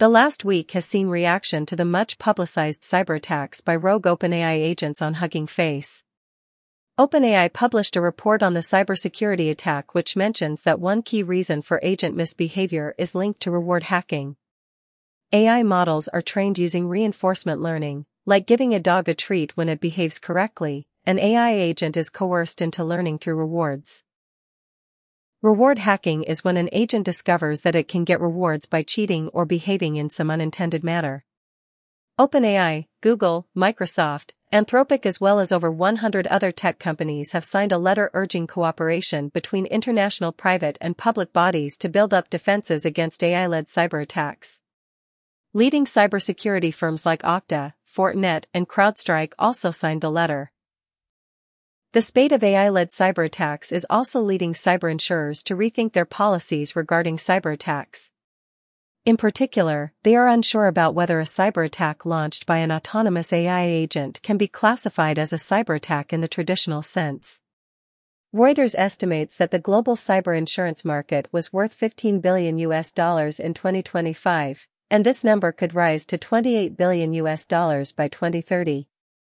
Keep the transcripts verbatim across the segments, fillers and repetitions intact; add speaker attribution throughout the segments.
Speaker 1: The last week has seen reaction to the much-publicized cyberattacks by rogue OpenAI agents on Hugging Face. OpenAI published a report on the cybersecurity attack which mentions that one key reason for agent misbehavior is linked to reward hacking. A I models are trained using reinforcement learning, like giving a dog a treat when it behaves correctly. An A I agent is coerced into learning through rewards. Reward hacking is when an agent discovers that it can get rewards by cheating or behaving in some unintended manner. OpenAI, Google, Microsoft, Anthropic as well as over one hundred other tech companies have signed a letter urging cooperation between international private and public bodies to build up defenses against A I-led cyberattacks. Leading cybersecurity firms like Okta, Fortinet, and CrowdStrike also signed the letter. The spate of A I-led cyberattacks is also leading cyber insurers to rethink their policies regarding cyberattacks. In particular, they are unsure about whether a cyberattack launched by an autonomous A I agent can be classified as a cyberattack in the traditional sense. Reuters estimates that the global cyber insurance market was worth fifteen billion U S dollars in twenty twenty-five, and this number could rise to twenty-eight billion U S dollars by twenty thirty.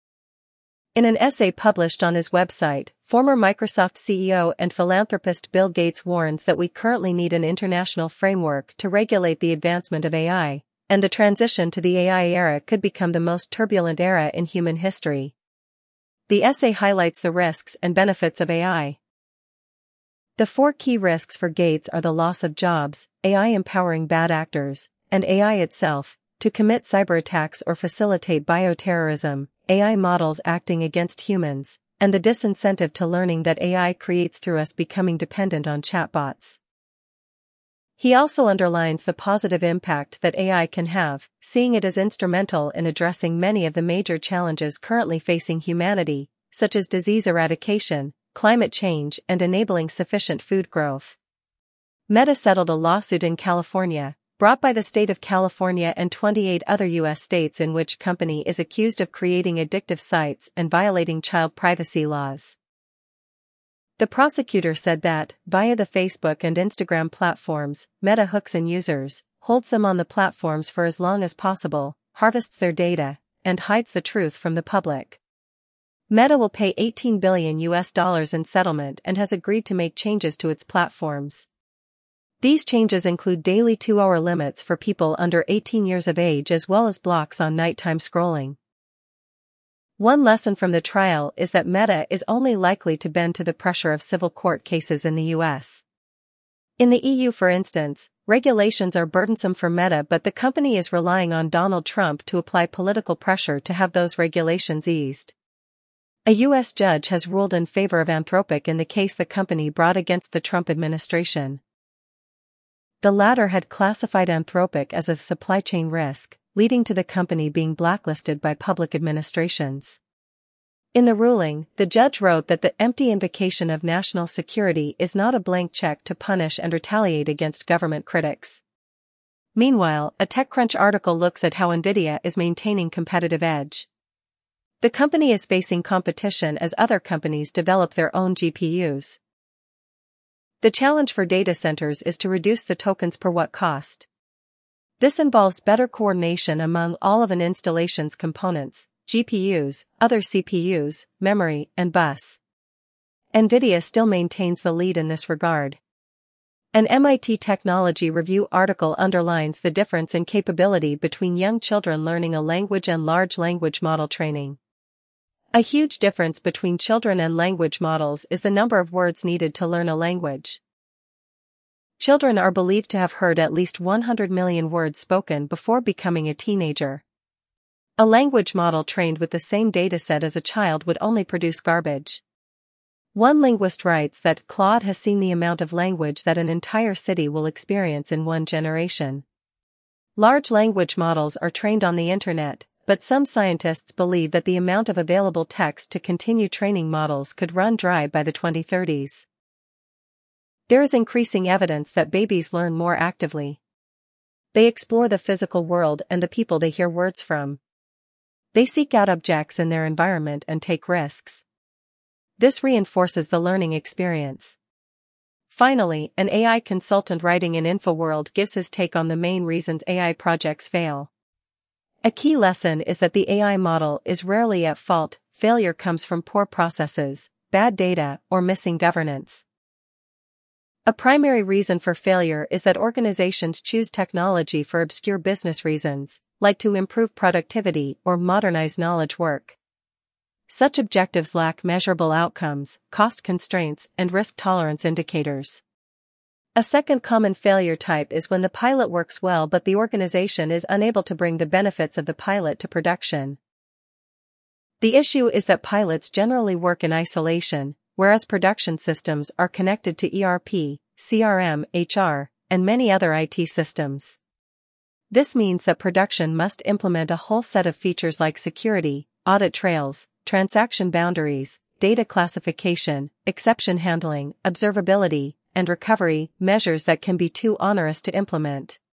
Speaker 1: In an essay published on his website, former Microsoft C E O and philanthropist Bill Gates warns that we currently need an international framework to regulate the advancement of A I, and the transition to the A I era could become the most turbulent era in human history. The essay highlights the risks and benefits of A I. The four key risks for Gates are the loss of jobs, A I empowering bad actors, and A I itself, to commit cyberattacks or facilitate bioterrorism, A I models acting against humans, and the disincentive to learning that A I creates through us becoming dependent on chatbots. He also underlines the positive impact that A I can have, seeing it as instrumental in addressing many of the major challenges currently facing humanity, such as disease eradication, climate change, and enabling sufficient food growth. Meta settled a lawsuit in California, brought by the state of California and twenty-eight other U S states in which company is accused of creating addictive sites and violating child privacy laws. The prosecutor said that, via the Facebook and Instagram platforms, Meta hooks in users, holds them on the platforms for as long as possible, harvests their data, and hides the truth from the public. Meta will pay eighteen billion U S dollars in settlement and has agreed to make changes to its platforms. These changes include daily two-hour limits for people under eighteen years of age as well as blocks on nighttime scrolling. One lesson from the trial is that Meta is only likely to bend to the pressure of civil court cases in the U S. In the E U, for instance, regulations are burdensome for Meta, but the company is relying on Donald Trump to apply political pressure to have those regulations eased. A U S judge has ruled in favor of Anthropic in the case the company brought against the Trump administration. The latter had classified Anthropic as a supply chain risk, leading to the company being blacklisted by public administrations. In the ruling, the judge wrote that the empty invocation of national security is not a blank check to punish and retaliate against government critics. Meanwhile, a TechCrunch article looks at how NVIDIA is maintaining competitive edge. The company is facing competition as other companies develop their own G P Us. The challenge for data centers is to reduce the tokens per watt cost. This involves better coordination among all of an installation's components, G P Us, other C P Us, memory, and bus. NVIDIA still maintains the lead in this regard. An M I T Technology Review article underlines the difference in capability between young children learning a language and large language model training. A huge difference between children and language models is the number of words needed to learn a language. Children are believed to have heard at least one hundred million words spoken before becoming a teenager. A language model trained with the same dataset as a child would only produce garbage. One linguist writes that Claude has seen the amount of language that an entire city will experience in one generation. Large language models are trained on the internet, but some scientists believe that the amount of available text to continue training models could run dry by the twenty thirties. There is increasing evidence that babies learn more actively. They explore the physical world and the people they hear words from. They seek out objects in their environment and take risks. This reinforces the learning experience. Finally, an A I consultant writing in InfoWorld gives his take on the main reasons A I projects fail. A key lesson is that the A I model is rarely at fault. Failure comes from poor processes, bad data, or missing governance. A primary reason for failure is that organizations choose technology for obscure business reasons, like to improve productivity or modernize knowledge work. Such objectives lack measurable outcomes, cost constraints, and risk tolerance indicators. A second common failure type is when the pilot works well but the organization is unable to bring the benefits of the pilot to production. The issue is that pilots generally work in isolation, whereas production systems are connected to E R P, C R M, H R, and many other I T systems. This means that production must implement a whole set of features like security, audit trails, transaction boundaries, data classification, exception handling, observability, and recovery measures that can be too onerous to implement.